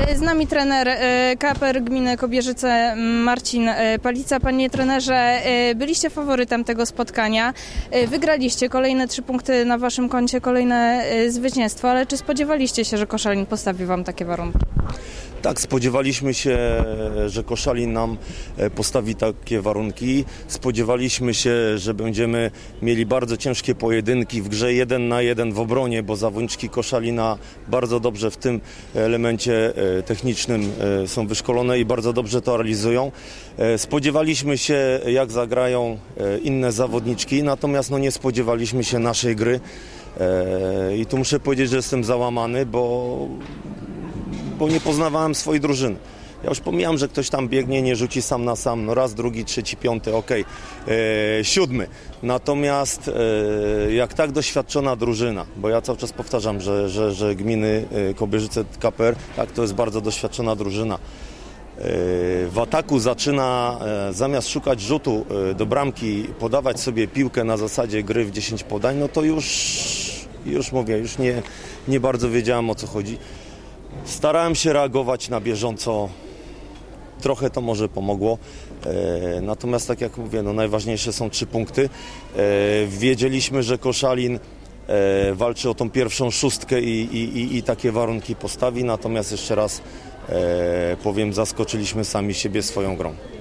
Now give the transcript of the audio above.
Z nami trener KPR Gminy Kobierzyce Marcin Palica. Panie trenerze, byliście faworytem tego spotkania. Wygraliście kolejne 3 punkty na waszym koncie, kolejne zwycięstwo, ale czy spodziewaliście się, że Koszalin postawi wam takie warunki? Tak, spodziewaliśmy się, że Koszalin nam postawi takie warunki. Spodziewaliśmy się, że będziemy mieli bardzo ciężkie pojedynki w grze 1 na 1 w obronie, bo zawodniczki Koszalina bardzo dobrze w tym elemencie technicznym są wyszkolone i bardzo dobrze to realizują. Spodziewaliśmy się, jak zagrają inne zawodniczki, natomiast nie spodziewaliśmy się naszej gry. I tu muszę powiedzieć, że jestem załamany, bo nie poznawałem swojej drużyny. Ja już pomijam, że ktoś tam biegnie, nie rzuci sam na sam, raz, drugi, trzeci, piąty, okej, 7. Natomiast jak tak doświadczona drużyna, bo ja cały czas powtarzam, że gminy Kobierzyce KPR, tak, to jest bardzo doświadczona drużyna. W ataku zaczyna, zamiast szukać rzutu do bramki, podawać sobie piłkę na zasadzie gry w 10 podań, no to już mówię, już nie bardzo wiedziałem, o co chodzi. Starałem się reagować na bieżąco, trochę to może pomogło, natomiast tak jak mówię, najważniejsze są 3 punkty. Wiedzieliśmy, że Koszalin walczy o tą pierwszą 6 i takie warunki postawi, natomiast jeszcze raz powiem, zaskoczyliśmy sami siebie swoją grą.